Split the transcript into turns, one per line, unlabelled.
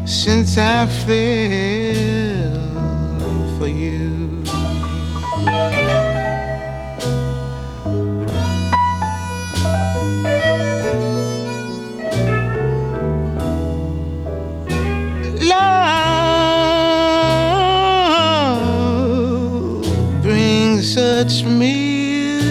since I fell for you. Love brings such me